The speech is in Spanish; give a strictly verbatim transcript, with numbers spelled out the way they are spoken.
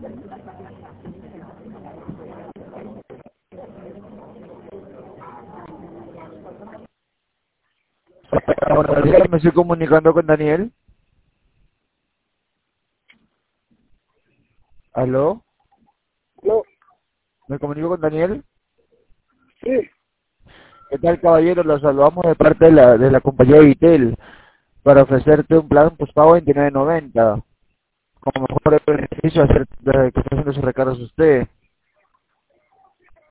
Ahora, me estoy comunicando con Daniel. ¿Aló? No, ¿Me comunico con Daniel? sí, ¿Qué tal, caballero? Los saludamos de parte de la, de la compañía Vitel para ofrecerte un plan postpago veintinueve noventa como mejor beneficio hacer, de que está haciendo sus recargos usted.